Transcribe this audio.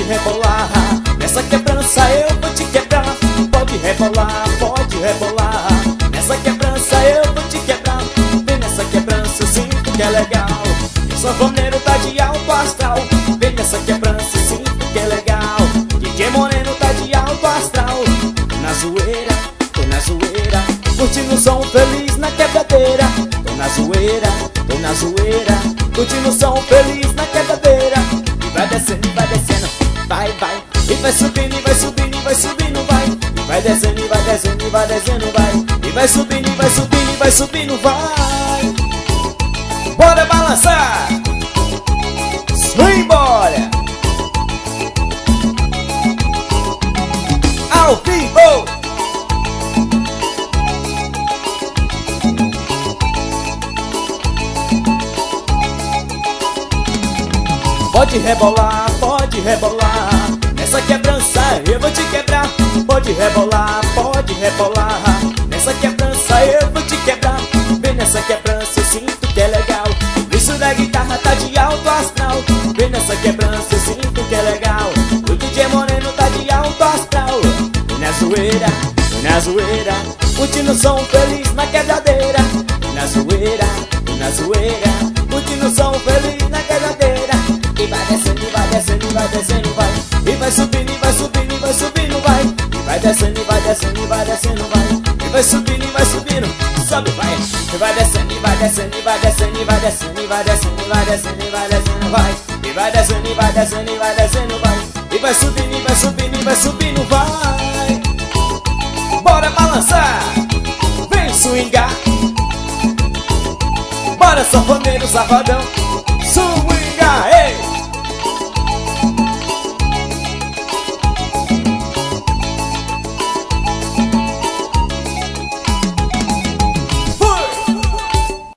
rebolar. Nessa quebrança eu vou te quebrar. Pode rebolar, pode rebolar. Nessa quebrança eu vou te quebrar. Vem nessa quebrança, eu sinto que é legal. O sanfoneiro tá de alto astral. Vem nessa quebrança, eu sinto que é legal. DJ Moreno tá de alto astral. Tô na zoeira, tô na zoeira. Curtindo o som feliz na quebradeira. Tô na zoeira, tô na zoeira. Curtindo o som feliz na quebradeira. E vai descendo, vai, vai. E vai subindo, e vai subindo, e vai subindo, vai. E vai descendo, e vai descendo, e vai descendo, vai. E vai subindo, e vai subindo, e vai subindo, vai. Bora balançar. Embora. Ao vivo. Pode rebolar, pode rebolar. Nessa quebrança eu vou te quebrar. Pode rebolar, pode rebolar. Nessa quebrança eu vou te quebrar. Vem nessa quebrança, eu sinto que é legal. O isso da guitarra tá de alto astral. Vem nessa quebrança, eu sinto que é legal. O DJ Moreno tá de alto astral. Tô na zoeira, tô na zoeira. Curtindo o som feliz na quebradeira. Tô na zoeira, tô na zoeira. Curtindo o som feliz na quebradeira. E vai descendo, e vai descendo, e vai descendo, vai. E vai subindo, e vai subindo, e vai subindo, vai. E vai descendo, e vai descendo, e vai descendo, vai. E vai subindo, e vai subindo, sobe, vai. E vai descendo, e vai descendo, e vai descendo, e vai descendo, e vai descendo, e vai descendo, e vai descendo, vai. E vai descendo, e vai descendo, e vai descendo, vai. E vai subindo, e vai subindo, e vai subindo, vai. Bora balançar, vem swingar. Bora sanfoneiro, safadão, swing.